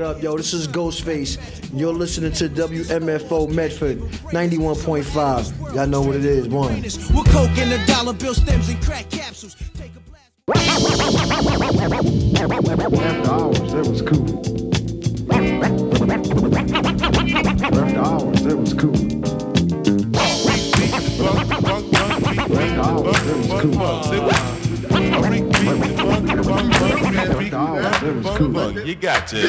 up, yo? This is Ghostface. You're listening to WMFO Medford 91.5. Y'all know what it is. One. With coke and a dollar bill stems and crack capsules. Take a blast. After hours, it was cool. After hours, it was cool. After hours, it was cool. You got to.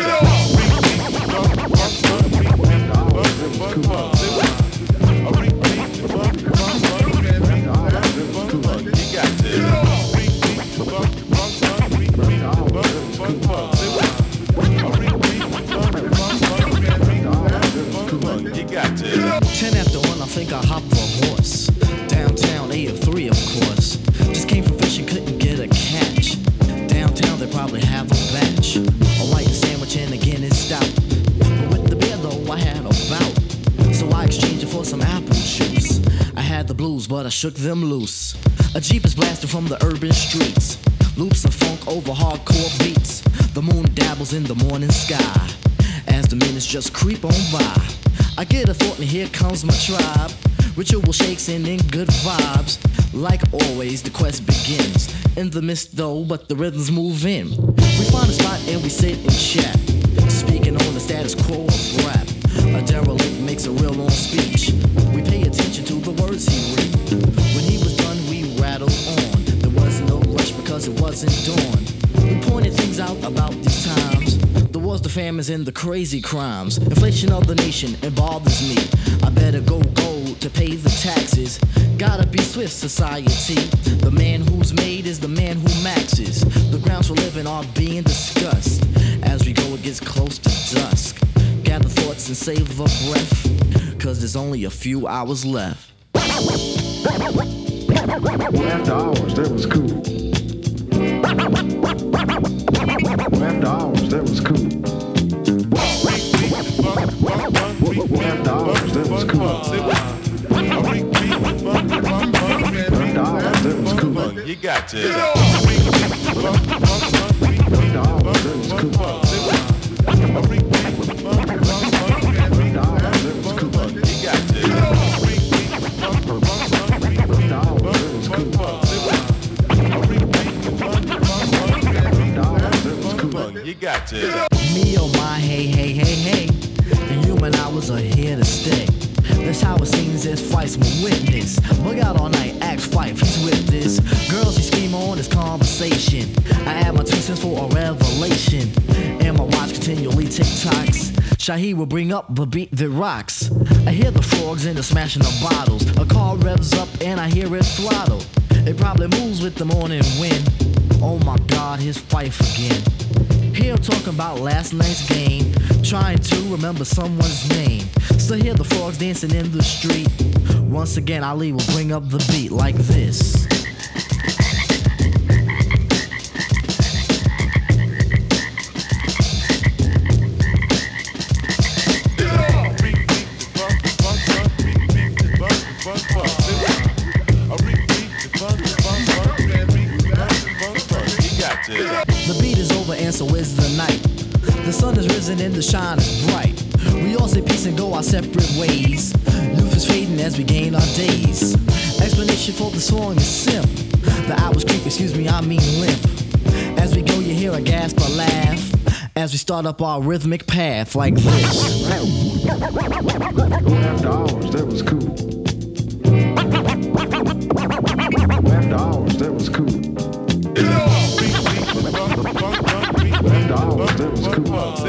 You got to. 10 after 1, I think I hopped a horse. Downtown, 8 or 3, of course. Just came from fishing, couldn't get a catch. Downtown, they probably have a batch. A white sandwich and a Guinness stout. But with the beer, though, I had a bout. So I exchanged it for some apple juice. I had the blues, but I shook them loose. A Jeep is blasting from the urban streets. Loops of funk over hardcore beats. The moon dabbles in the morning sky as the minutes just creep on by. I get a thought and here comes my tribe. Ritual shakes and in good vibes. Like always, the quest begins. In the mist though, but the rhythms move in. We find a spot and we sit and chat. Speaking on the status quo of rap. A derelict makes a real long speech. We pay attention to the words he read. When he was done, we rattled on. There was no rush because it wasn't dawn. We pointed things out about these times. The wars, the famines, and the crazy crimes. Inflation of the nation, it bothers me. I better go to pay the taxes. Gotta be swift, society. The man who's made is the man who maxes. The grounds for living are being discussed. As we go, it gets close to dusk. Gather thoughts and save a breath, cause there's only a few hours left. After hours, that was cool. After hours, that was cool. After hours, that was cool. After hours, that was cool. You got to. After hours, that was cool. You got to. You got to. Me oh my, hey, hey, hey, hey. The human hours are here to stay. That's how it seems there's fights with witness. Bug out all night, ask Fife, he's with this. Girls, he scheme on his conversation. I add my 2 cents for a revelation. And my watch continually tick-tocks. Shaheed will bring up the beat that rocks. I hear the frogs and the smashing of bottles. A car revs up and I hear it throttle. It probably moves with the morning wind. Oh my God, his Fife again. Here talking about last night's game, trying to remember someone's name. So hear the frogs dancing in the street. Once again, Ali will bring up the beat like this. The beat is over and so is the night. The sun is risen and the shine is bright. We all say peace and go our separate ways. Youth is fading as we gain our days. Explanation for the song is simple. The hours creep, I mean limp. As we go you hear a gasp or laugh as we start up our rhythmic path like this. After hours, that was cool. After hours, that was cool. After hours, that was cool.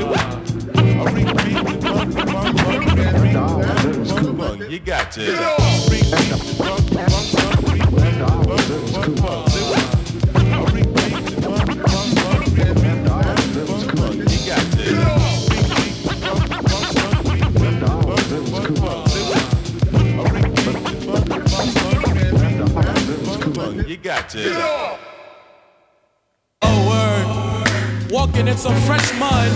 After hours, that was cool. You got to. After hours, that was cool. You got to. You got to. Oh, word. Walking in some fresh mud.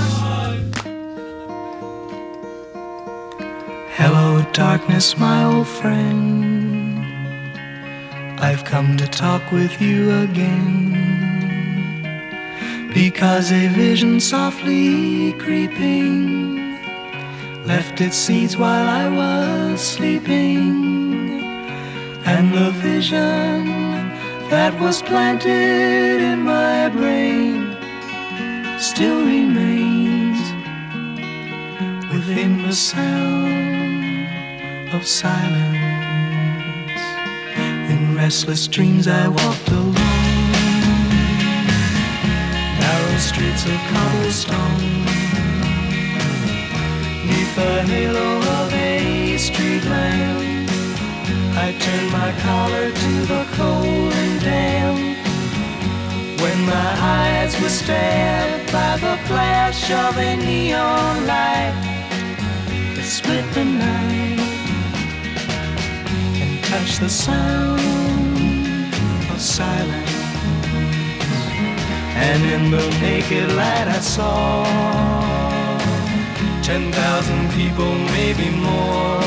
Hello, darkness, my old friend. I've come to talk with you again. because a vision softly creeping left its seeds while I was sleeping, and the vision that was planted in my brain still remains within the sound of silence. In restless dreams I walked alone, narrow streets of cobblestone, neath the halo of a street lamp. I turned my collar to the cold and damp, when my eyes were stabbed by the flash of a neon light that split the night and touched the sound of silence. And in the naked light I saw 10,000 people, maybe more,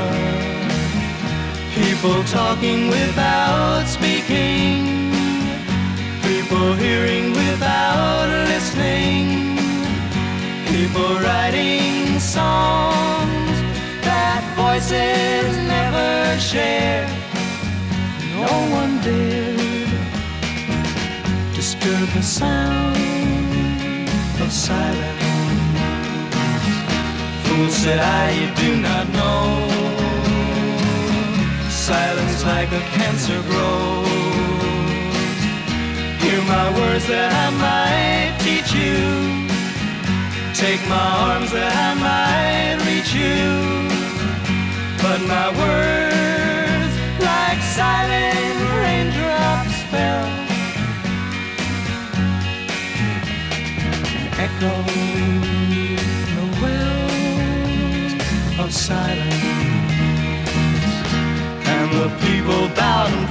people talking without speaking, people hearing without listening, people writing songs that voices never share. No one dared disturb the sound of silence. Fool, said I, you do not know, silence like a cancer grows. Hear my words that I might teach you, take my arms that I might reach you, but my words like silent raindrops fell and echoed the wells of silence. And the people bowed and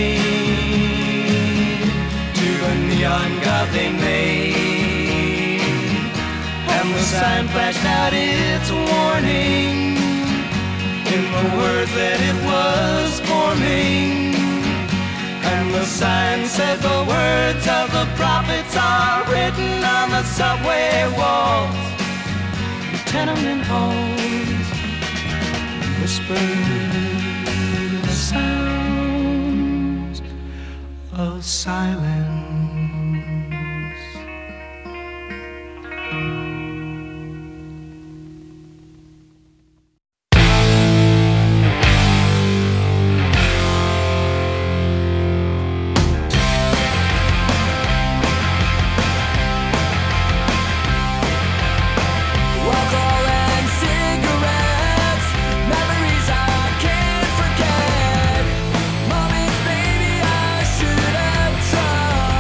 prayed to the neon god they made, and the sign flashed out its warning in the words that it was forming. And the sign said the words of the prophets are written on the subway walls, the tenement halls, whispered the sounds of silence. Alcohol and cigarettes, memories I can't forget, moments maybe I should have tried.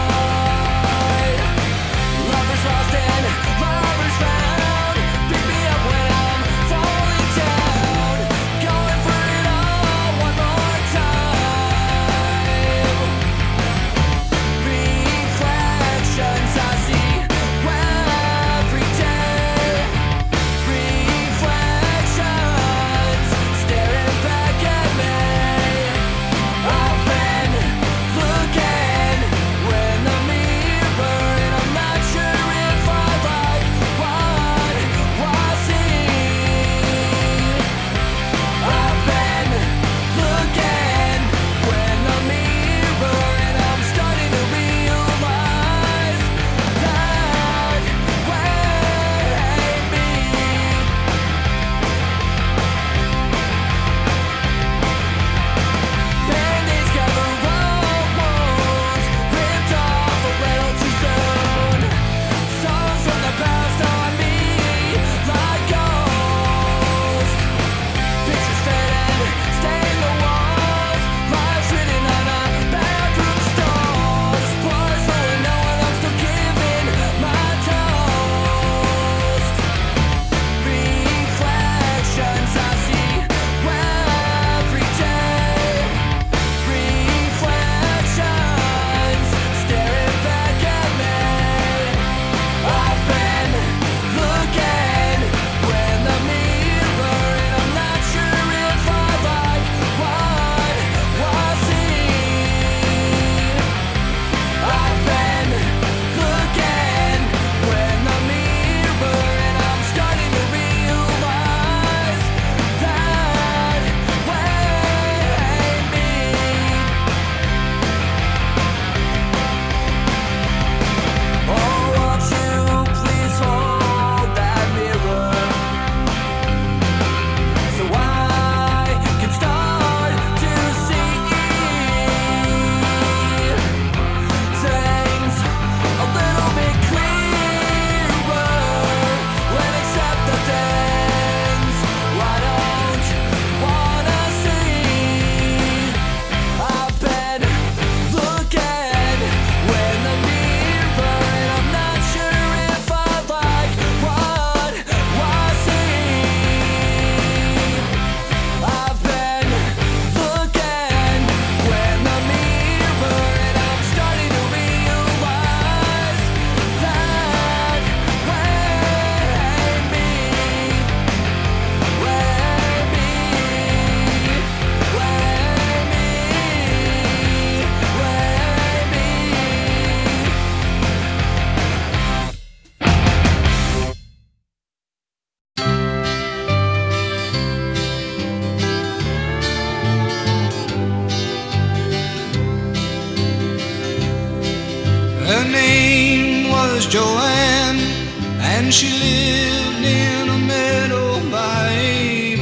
Her name was Joanne, and she lived in a meadow by a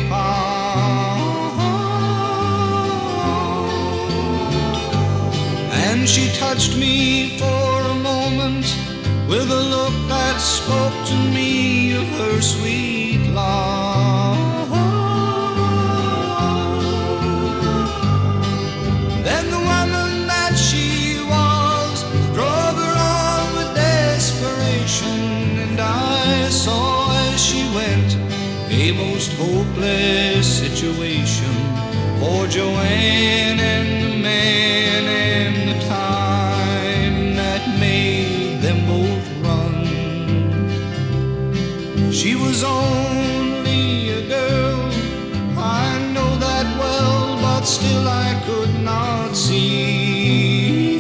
pond. And she touched me for a moment with a look that spoke to me of her sweet love. Then the woman that she was drove her on with desperation, and I saw as she went a most hopeless situation for Joanne and the man and the time that made them both run. She was only a girl, I know that well, but still I could not see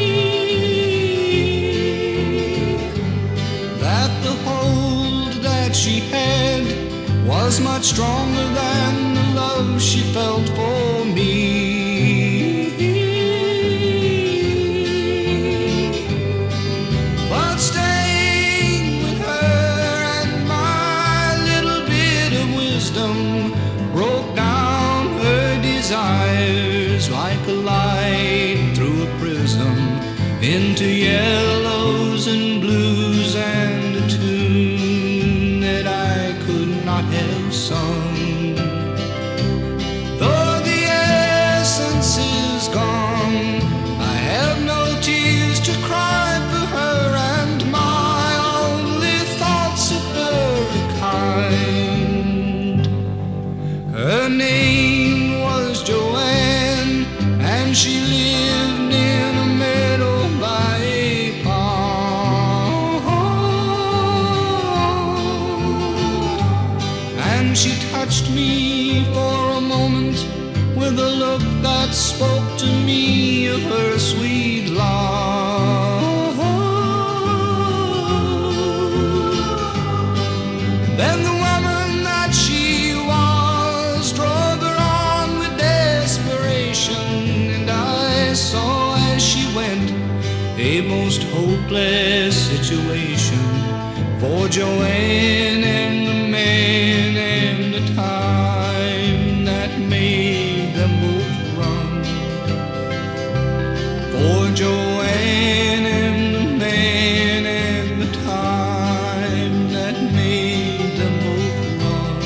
that the hold that she had was much stronger than the love she felt for me. But staying with her and my little bit of wisdom broke down her desires like a light through a prism into yellows and blues and a tune that I could not have sung. Though the essence is gone, I have no tears to cry for her, and my only thoughts of her are kind. Her name was Joanne, and she lived in a meadow by a pond. And she touched me for a moment with a look that spoke to me of her sweet love. Then the woman that she was drove her on with desperation, and I saw as she went a most hopeless situation for Joanne and the man and the time that made them both run. For Joanne and the man and the time that made them both run.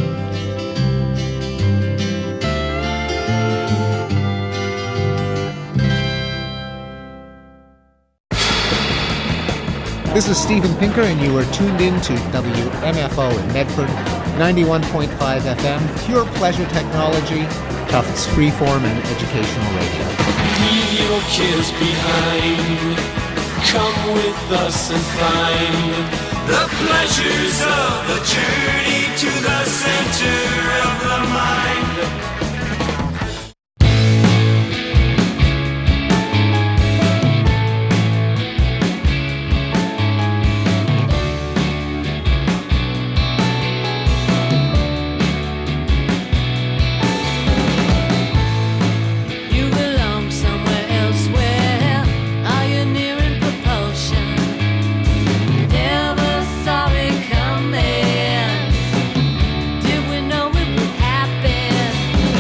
This is Steven Pinker, and you are tuned in to WMFO in Medford, 91.5 FM, pure pleasure technology, Tufts freeform and educational radio. Leave your cares behind. Come with us and find the pleasures of the journey to the center of the mind. Coming, did we know it would happen?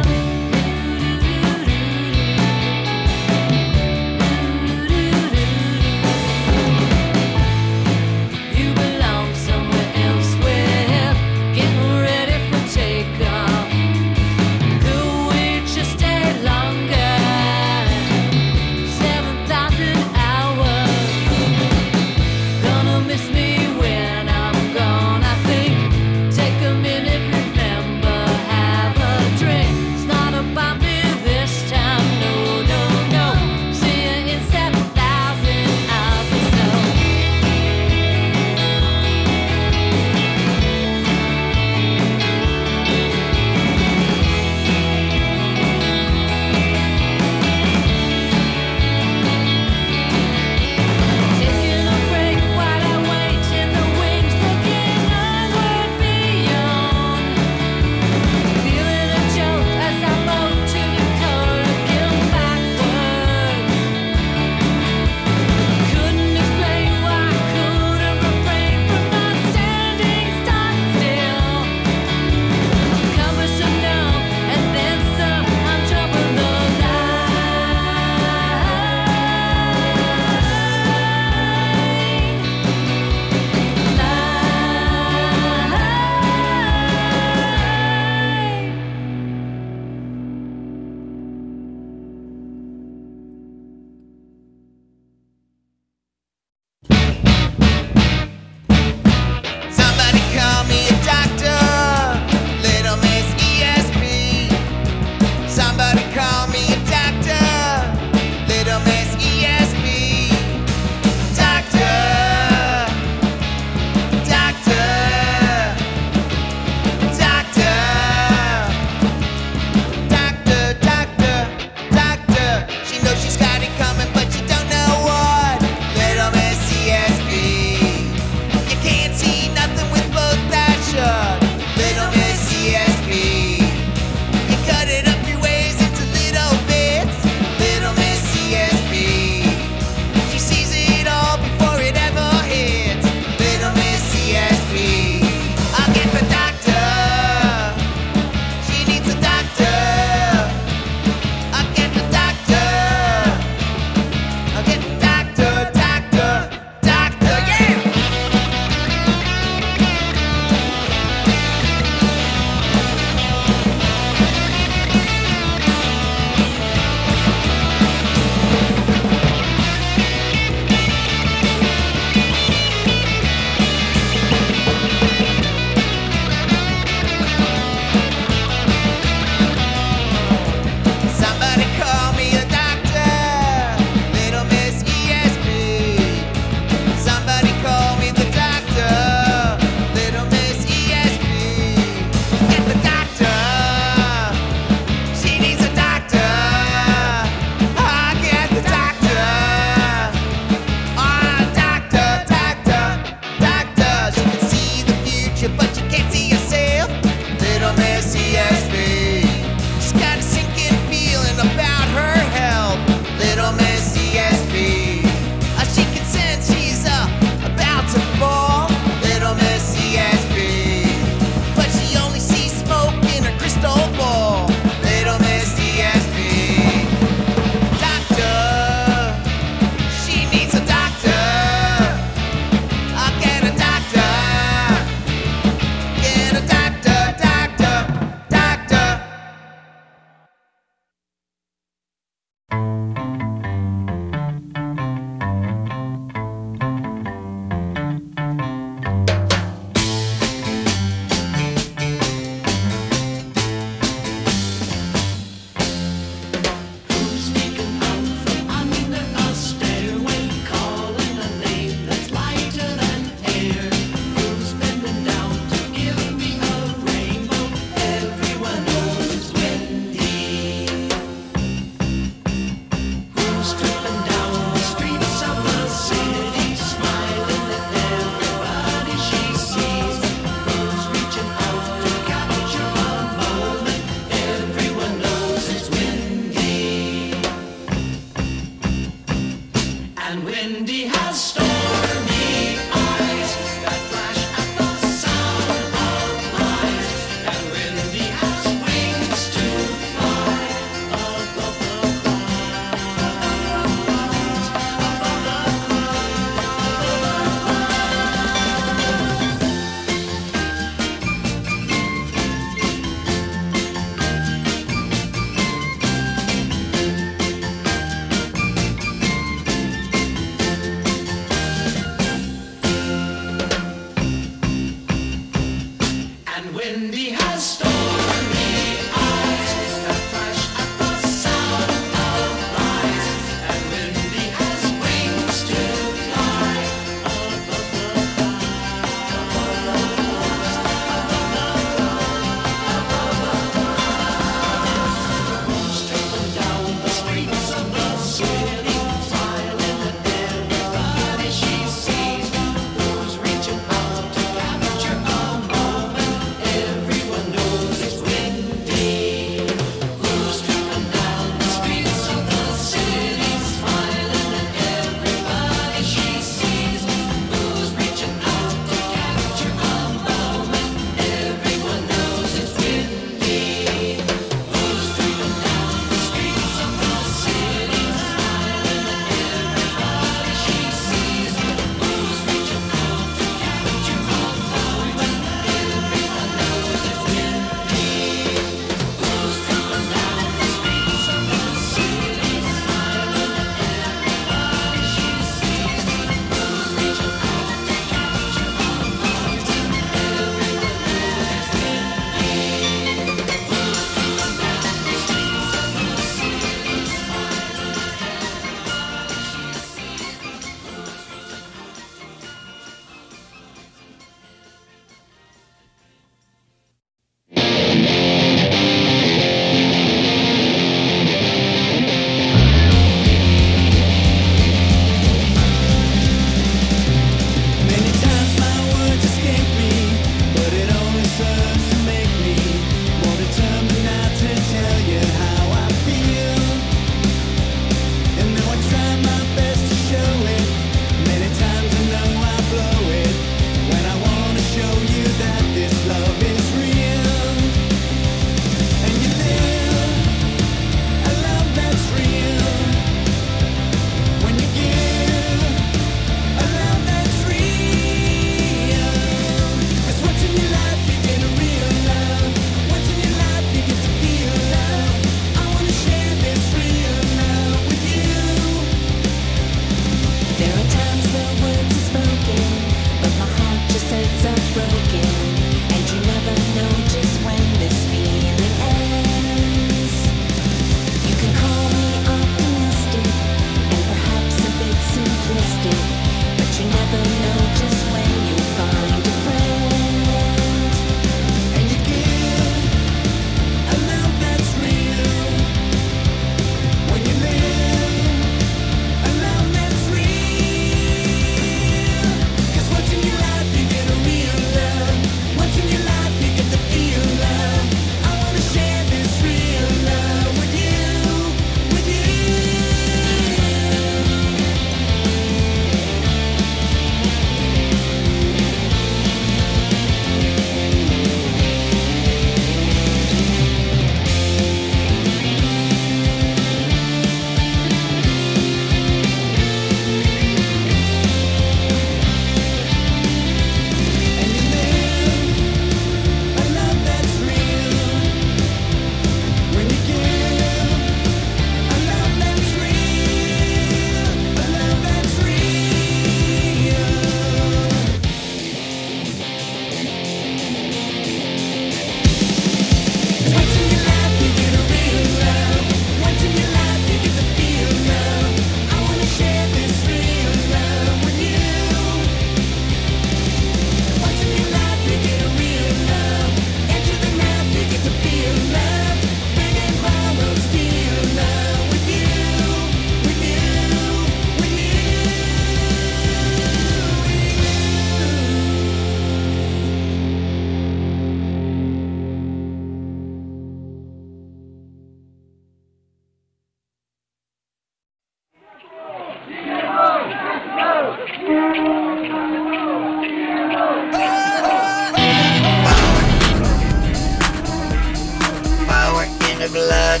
the blood.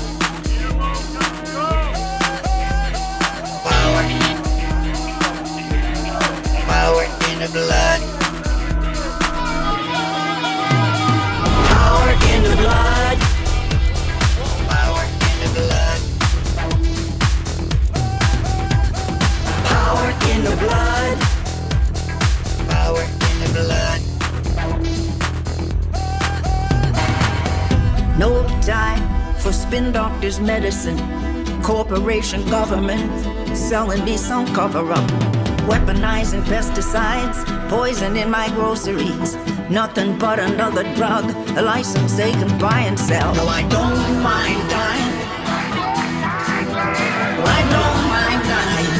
Power. Power in the blood. Power in the blood. Power in the blood. Power in the blood. Power in the blood. No time for spin doctors' medicine. Corporation government selling me some cover-up. Weaponizing pesticides, poison in my groceries. Nothing but another drug, a license they can buy and sell. No, I don't mind dying. I don't mind dying.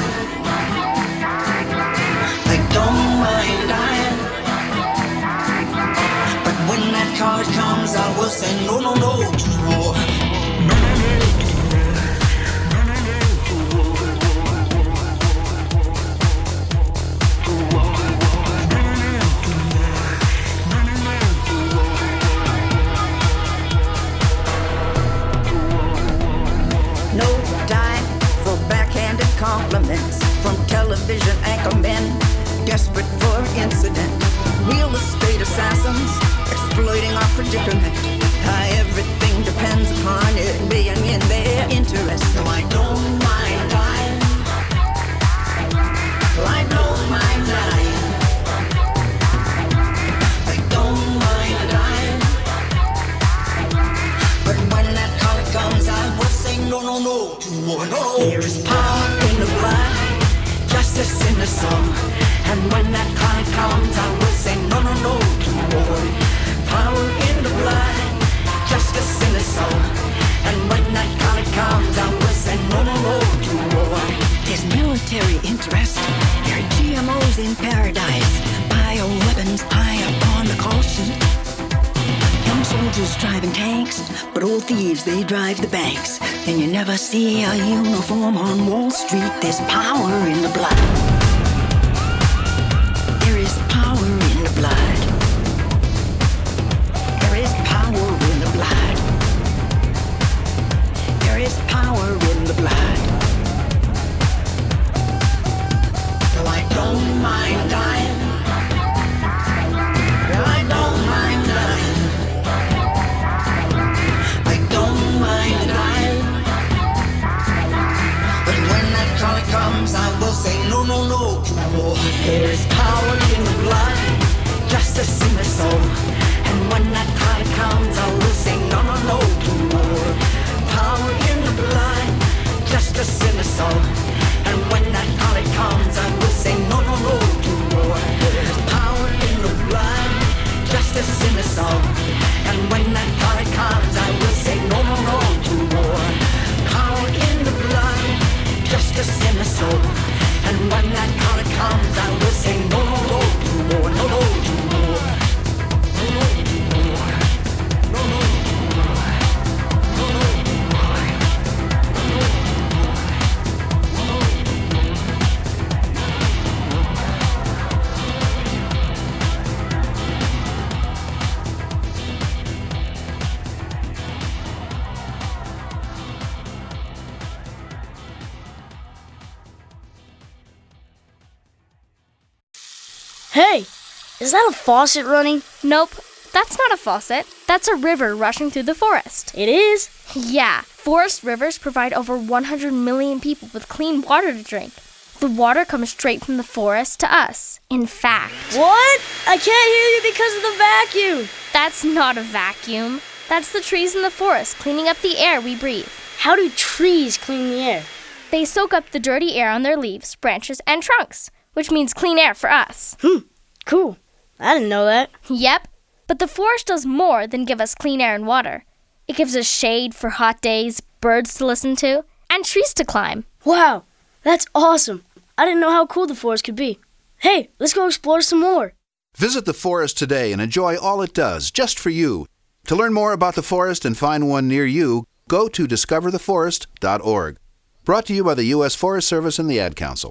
I don't mind dying. But when that card comes, I will say no, no, no to war. No, no, no. Compliments from television anchormen, desperate for incident. Real estate assassins exploiting our predicament. Everything depends upon it being in their interest. No, I don't mind dying. I don't mind dying. I don't mind dying. But when that call comes, I will say no, no, no to war. No. There is power in the blood, justice in the soul. And when that cry comes, I will say no, no, no to war. Power in the blood, justice in the soul. And when that cry comes, I will say no, no, no to war. There's military interest, there are GMOs in paradise, bioweapons high up on the call sheet. Young soldiers driving tanks, but old thieves, they drive the banks. And you never see a uniform on Wall Street. There's power in the blood. There is power in the blood. There is power in the blood. There is power in the blood. No, I don't mind dying. I don't mind dying. I don't mind dying. But when that call comes, I will say no, no, no to war. There is power in the blood, justice in the soul. And when that call comes, I will say no, no, no to war. Power in the blood, justice in the soul. And when that call comes, I will say no, no, no to war. There is power in the blood, justice in the soul. And when that call comes, I will say no, no, no to war. Power in the blood, justice in the soul. And when that call comes, I will say no, no, no to war. No, no to war. No, no to war. No, no to war. No, no to war. No, no to Hey, is that a faucet running? Nope, that's not a faucet. That's a river rushing through the forest. It is? Yeah, forest rivers provide over 100 million people with clean water to drink. The water comes straight from the forest to us. In fact... What? I can't hear you because of the vacuum. That's not a vacuum. That's the trees in the forest cleaning up the air we breathe. How do trees clean the air? They soak up the dirty air on their leaves, branches, and trunks, which means clean air for us. Cool. I didn't know that. Yep. But the forest does more than give us clean air and water. It gives us shade for hot days, birds to listen to, and trees to climb. Wow, that's awesome. I didn't know how cool the forest could be. Hey, let's go explore some more. Visit the forest today and enjoy all it does, just for you. To learn more about the forest and find one near you, go to discovertheforest.org. Brought to you by the U.S. Forest Service and the Ad Council.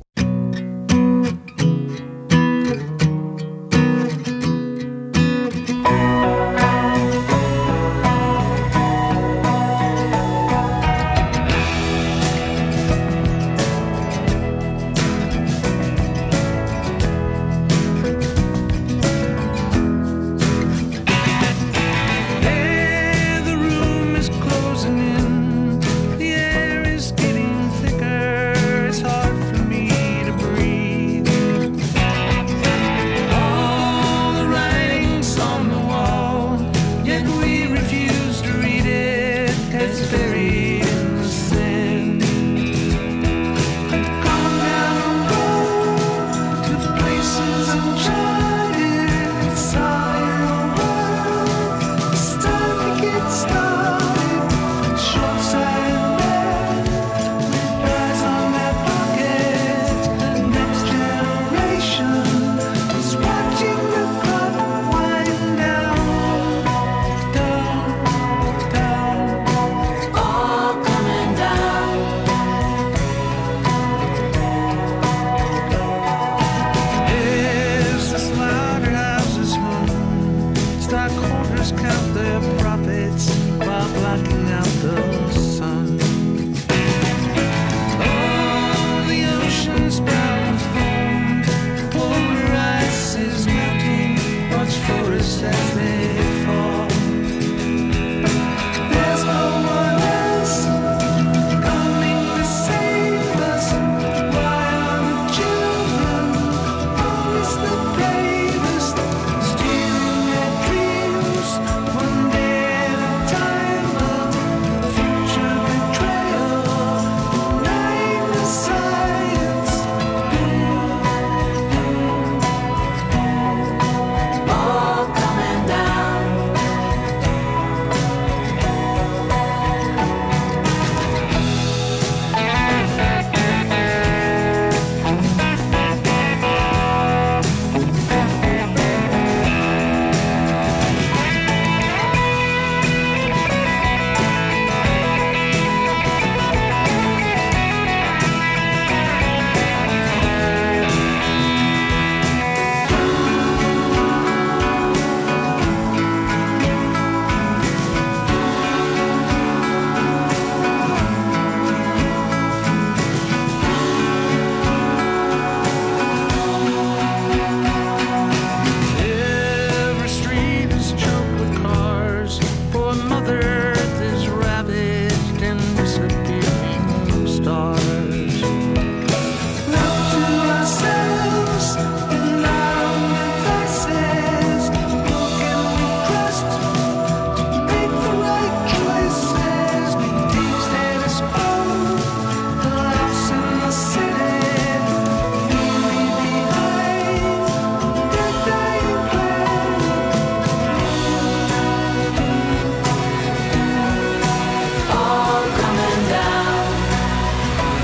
stars. Left to ourselves in our own devices, who can we trust to make the right choices? Maintain status quo, the lives in the city, leave behind their dying plan. All coming down.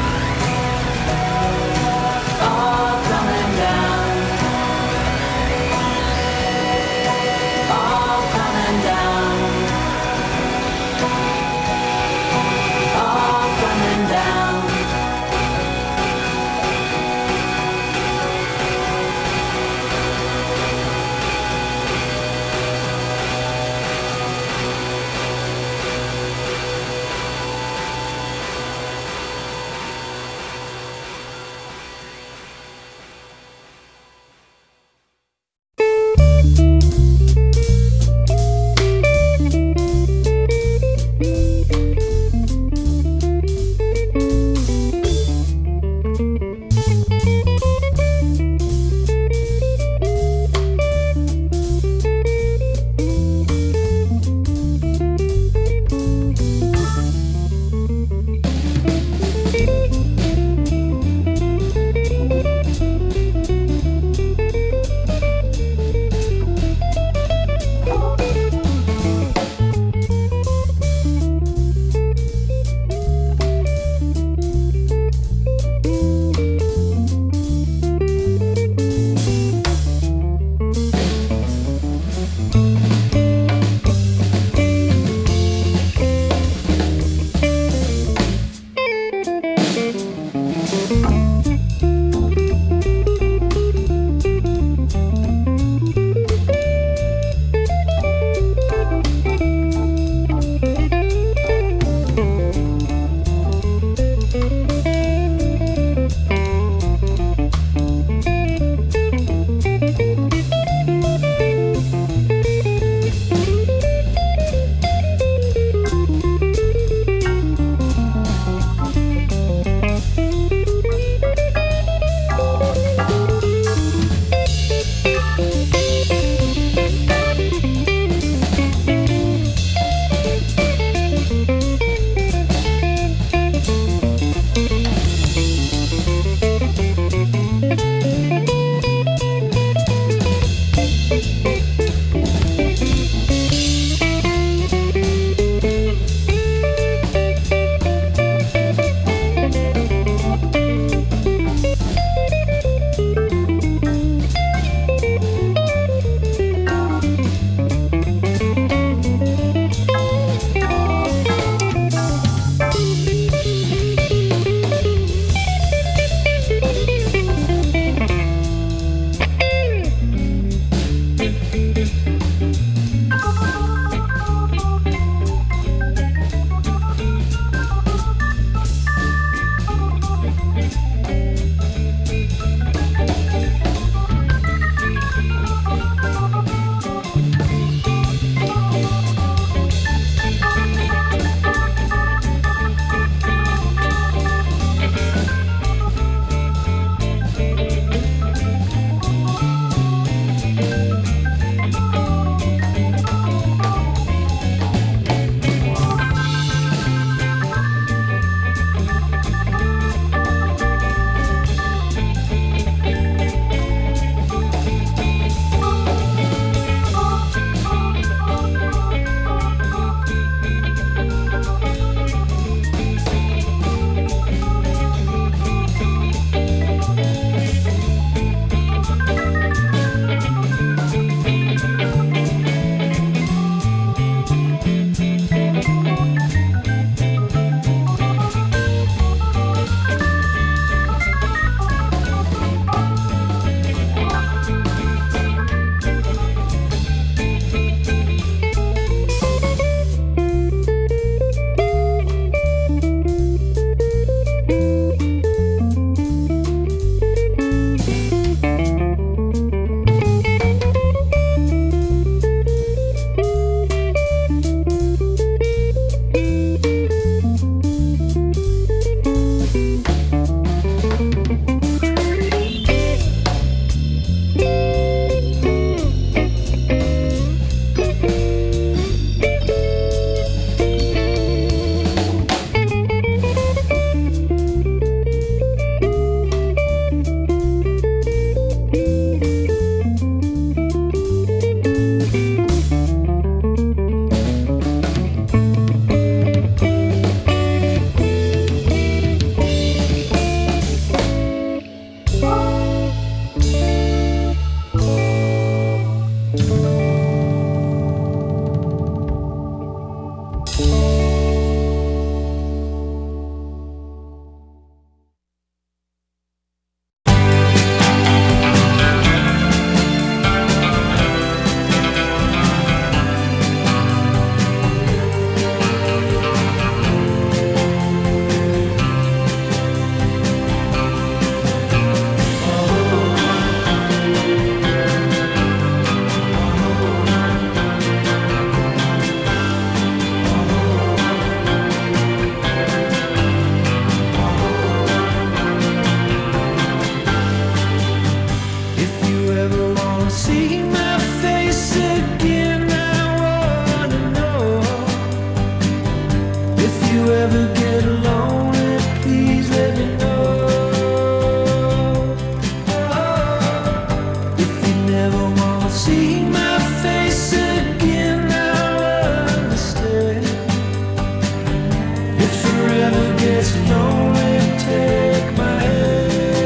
gets lonely, take my hand.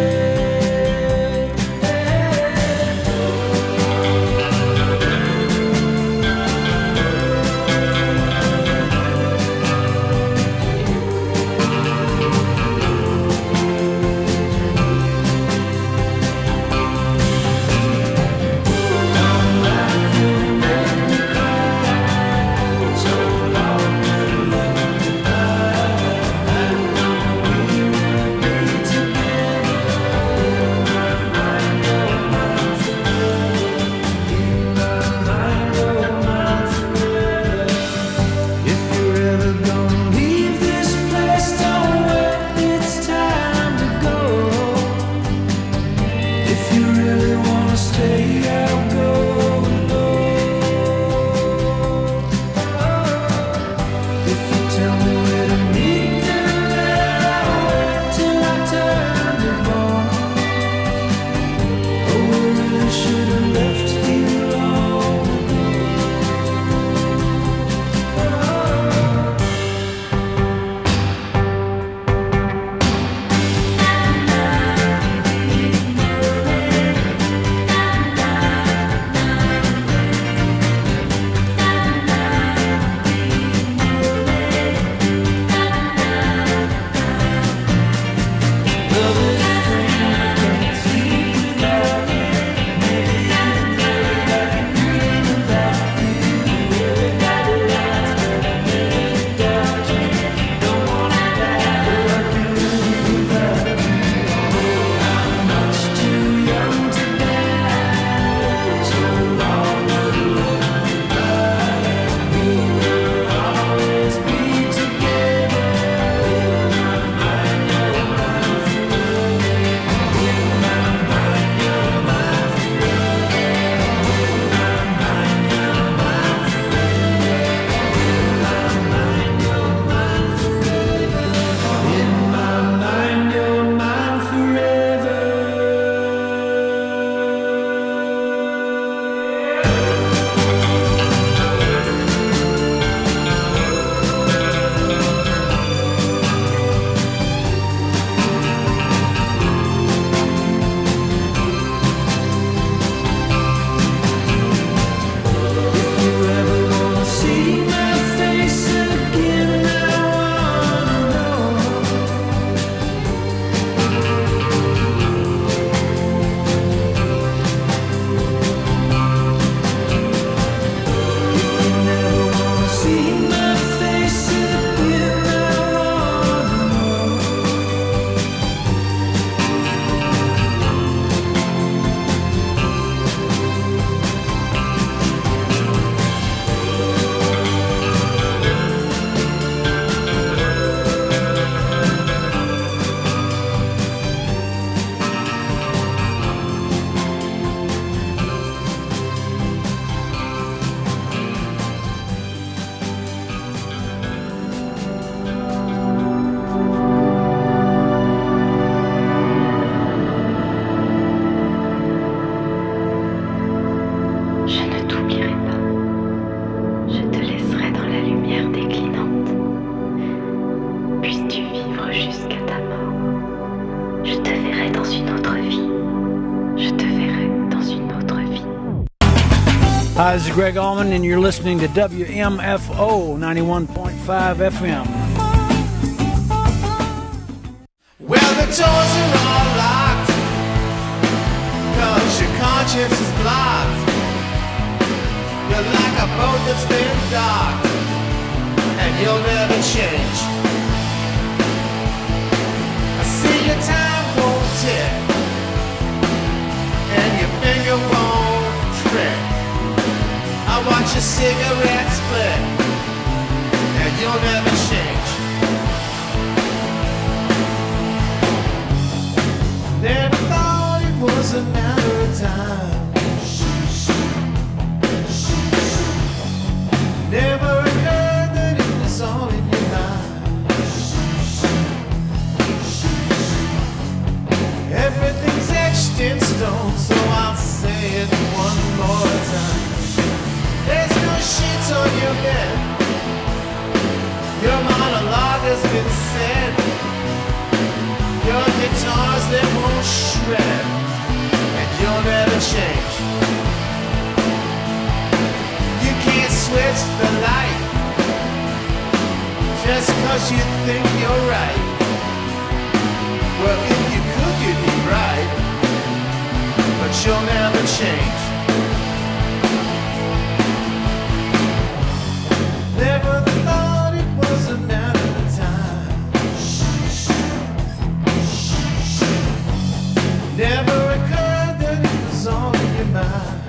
Hi, this is Greg Allman, and you're listening to WMFO 91.5 FM. Well, the doors are all locked, 'cause your conscience is blocked. You're like a boat that's been docked, and you'll never change. I see your time won't tick, and your finger won't trick. I watch your cigarette split, and you'll never change. Never thought it was a matter of time. Never heard that it was all in your mind. Everything's etched in stone, so I'll say it one more time. There's no sheets on your bed. change. Never thought it was a matter of time. Never occurred that it was all in your mind.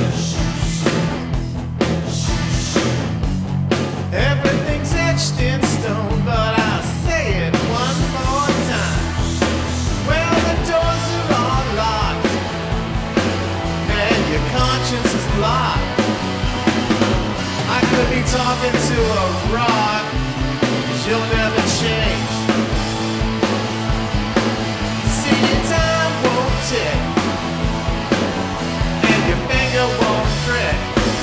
Everything's etched in stone, but I'll say it one more time. Well, the doors are all locked, and your conscience is blocked. I could be talking to a rock, 'cause you'll never change. See, your time won't tick, and your finger won't prick.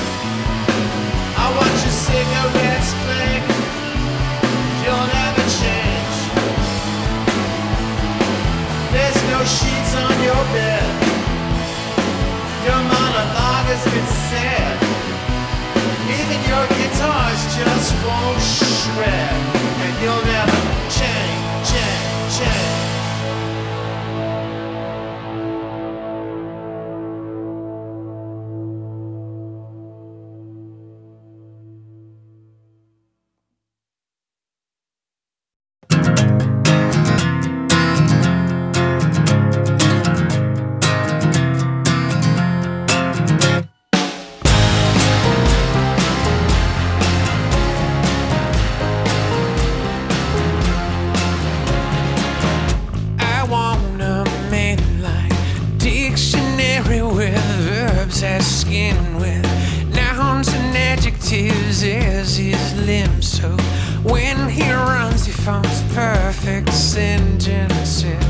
I watch your cigarettes click, you'll never change. There's no sheets on your bed, your monologue has been said. Even your guitars just won't shred, and you'll never change, change, change. I want a man like dictionary with verbs as skin with nouns and adjectives as his limbs. So when he runs, he forms perfect sentences.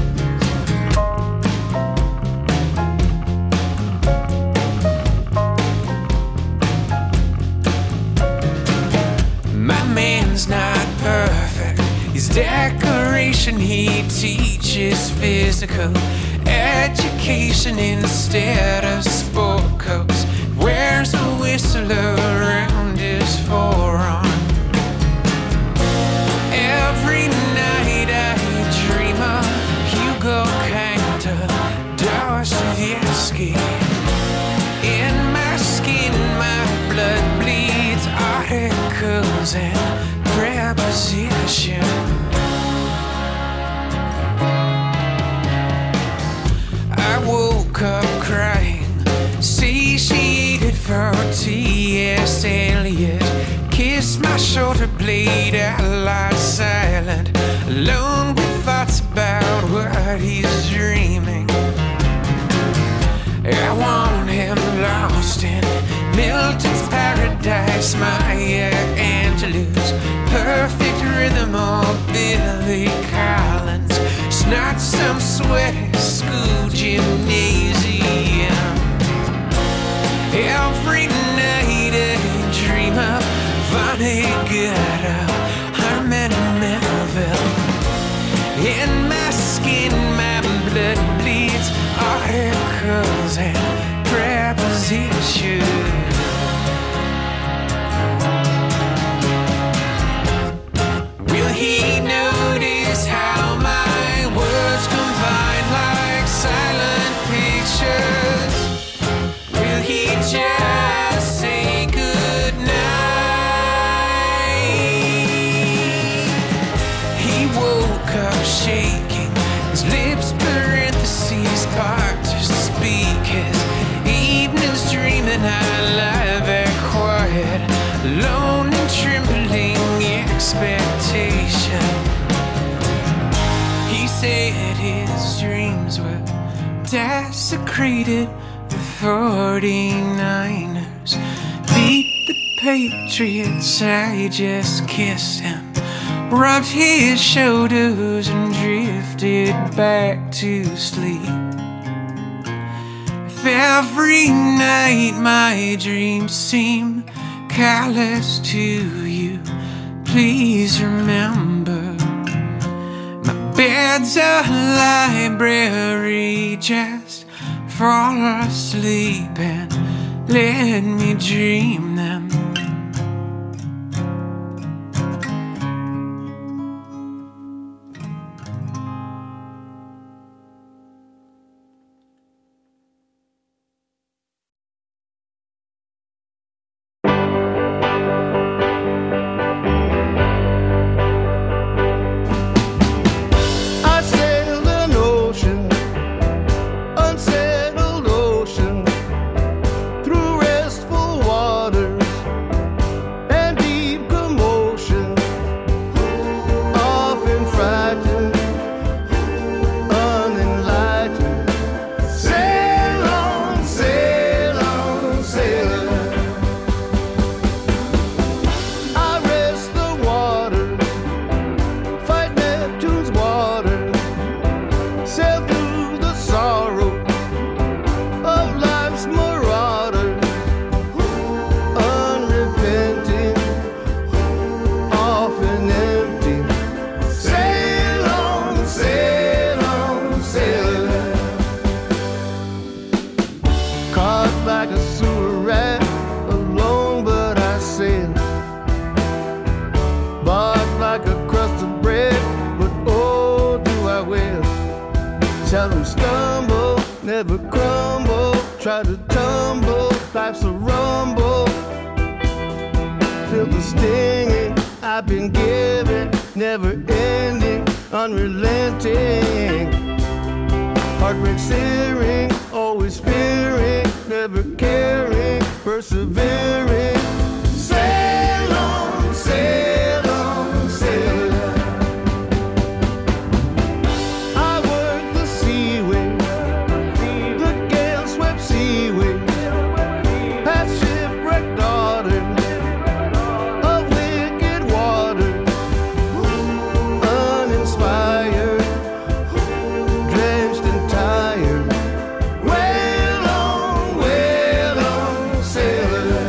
My man's not perfect. His decoration, he teaches physical education instead of sport coats. Wears a whistle around his forearm. Every night I dream of Hugo Kanta, Dostoevsky. In my skin, my blood bleeds articles and preposition. I woke up crying, satiated for T.S. Eliot. Kissed my shoulder blade, I lie silent, alone with thoughts about what he's dreaming. I want him lost in Milton's paradise, Maya Angelou's perfect rhythm, or Billy Collins. It's not some sweaty school gymnasium. Every night I dream of Vonnegut, Herman Melville. In my skin, my blood bleeds articles and prepositions. Will he notice how my words combine like silent pictures? Will he just say goodnight? He woke up shaking, his lips parentheses part to speak. His evenings dreaming out loud, very quiet, alone and trembling expectation. He said his dreams were desecrated. The 49ers beat the Patriots. I just kissed him, rubbed his shoulders and drifted back to sleep. If every night my dreams seem callous to you, please remember my bed's a library. Just fall asleep and let me dream them. Tell them stumble, never crumble. Try to tumble, life's a rumble. Feel the stinging I've been given, never ending, unrelenting. Heartbreak searing, always fearing, never caring, persevering. Sail on, sail on, sail on. I work the seaway, the gale swept seaway, past shipwrecked daughter of wicked water, uninspired, drenched and tired. Wail on, sailor.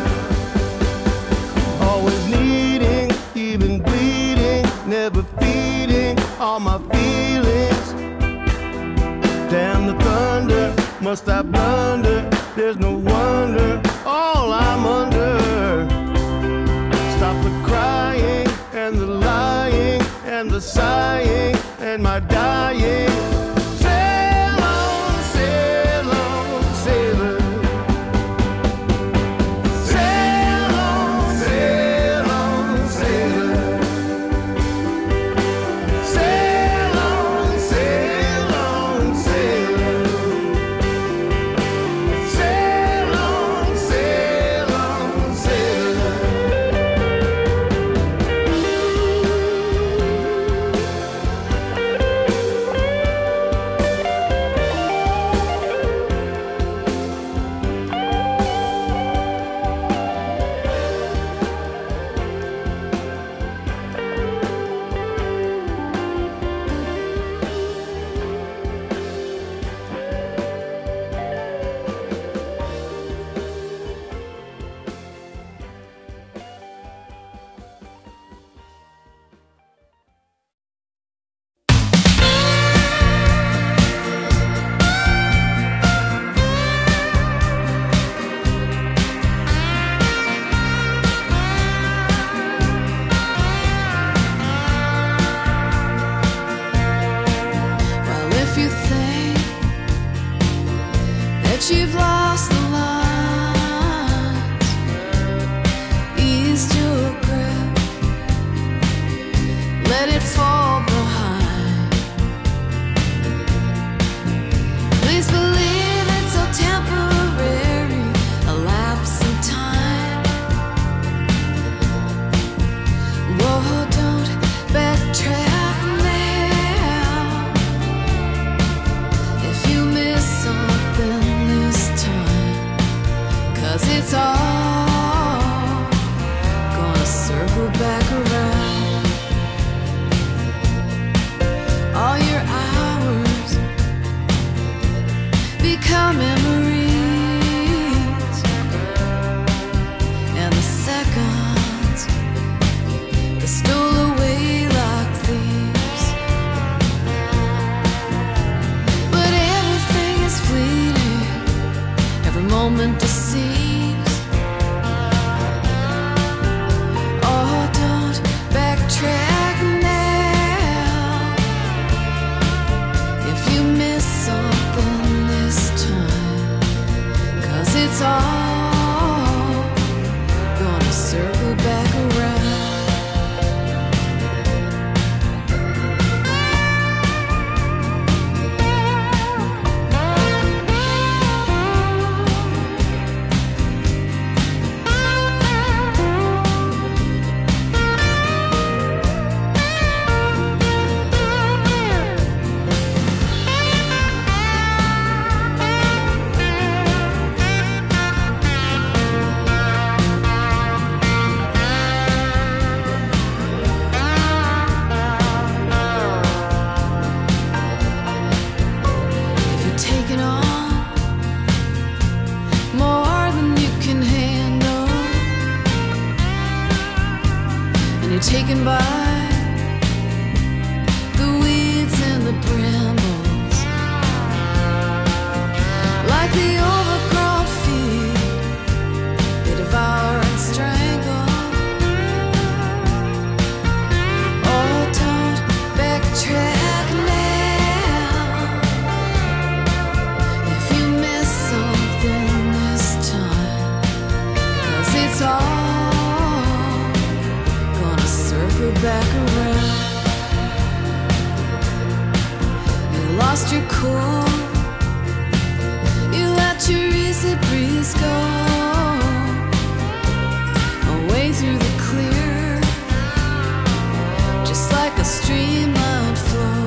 Always needing, even bleeding, never feeding all my feelings. Damn the thunder, must I blunder? There's no wonder, all I'm under. Stop the crying and the lying and the sighing and my dying. Sail on, sailor. Sail on, sailor. Sail on, sailor. Sail on, sailor. Well, if you think that you've lost the lines, ease your grip, let it fall behind. Please believe it's so temporary, a lapse in time. Whoa, don't backtrack now. If you miss something this time, 'cause it's all gonna circle back around. All your hours become memories, and the seconds they stole away like thieves. But everything is fleeting, every moment deceives. Oh, don't backtrack now. If you miss something this time, 'cause it's all gonna circle back around. lost your cool. You let your easy breeze go away through the clear, just like a streamlined flow.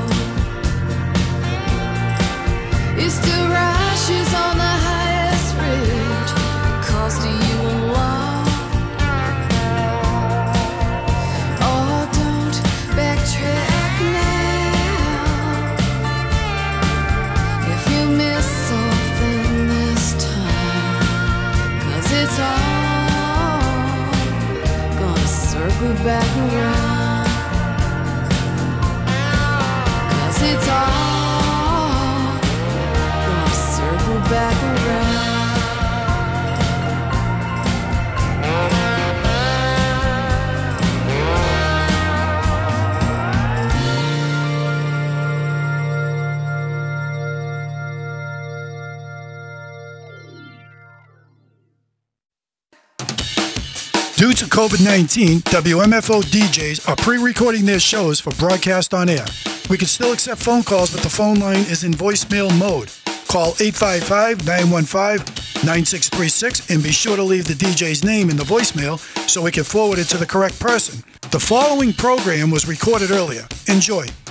You still rashes on the highest ridge because to you alone. Oh, don't backtrack now. If you miss something this time, 'cause it's all gonna circle back around. 'Cause it's all gonna circle back around. Due to COVID-19, WMFO DJs are pre-recording their shows for broadcast on air. We can still accept phone calls, but the phone line is in voicemail mode. Call 855-915-9636 and be sure to leave the DJ's name in the voicemail so we can forward it to the correct person. The following program was recorded earlier. Enjoy.